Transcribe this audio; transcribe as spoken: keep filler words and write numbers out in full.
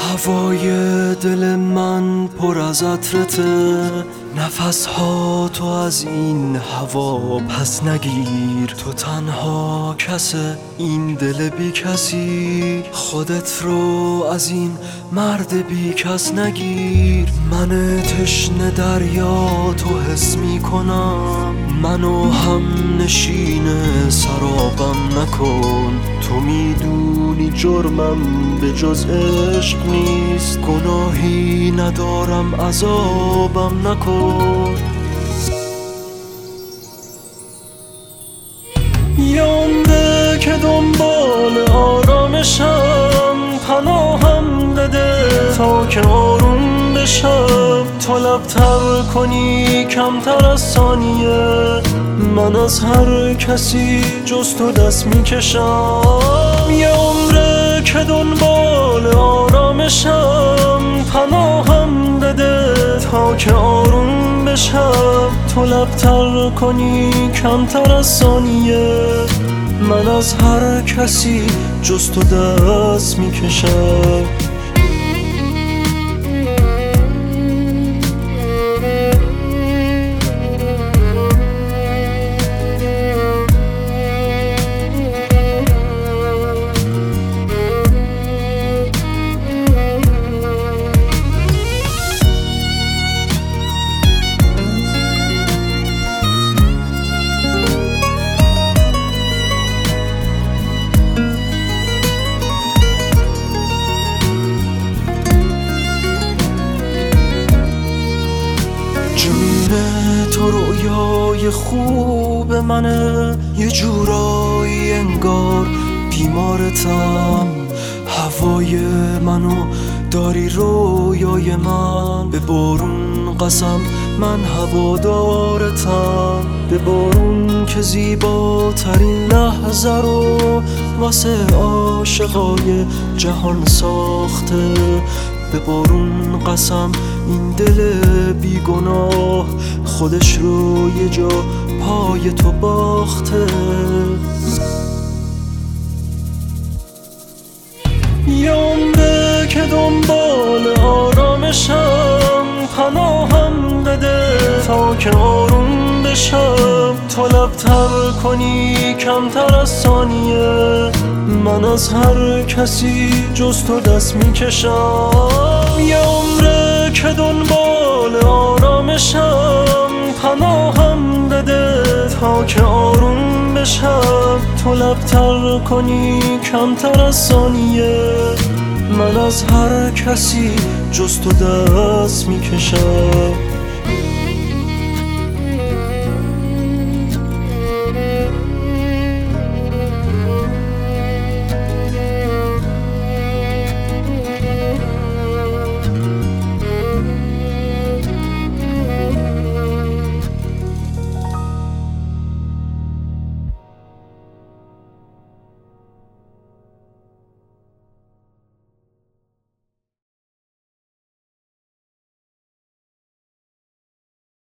هوای دل من پر از عطرته، نفس ها تو از این هوا پس نگیر. تو تنها کس این دل بی کسی، خودت رو از این مرد بی کس نگیر. من تشنه دریا تو حس می کنم، منو هم نشین سرابم نکن. تو میدونی جرمم به جز عشق نیست، گناهی ندارم عذابم نکن. یه عمره که دنبال آرامشم، پناهم بده تا که آروم بشم. تو لبتر کنی کمتر از ثانیه، من از هر کسی جز تو دست میکشم. یه عمره که دنبال آرامشم، پناهم بده تا که آروم بشم. تو لبتر کنی کمتر از ثانیه، من از هر کسی جز تو دست میکشم. تو رویای خوب منه، یه جورایی انگار بیمارتم. هوای منو داری رویای من، به بارون قسم من هوادارتم. به بارون که زیباترین لحظه رو واسه عاشقای جهان ساخته. به بارون قسم این دل بیگناه، خودش رو یه جا پای تو باخته. یه عمره که دنبال آرامشم، پناهم بده تا که آروم بشم. تو لبتر کنی کمتر از ثانیه، من از هر کسی جز تو دست میکشم. یه عمره که دنبال آرامشم، پناهم بده تا که آروم بشم. تو لبتر کنی کمتر از ثانیه، من از هر کسی جز تو دست میکشم.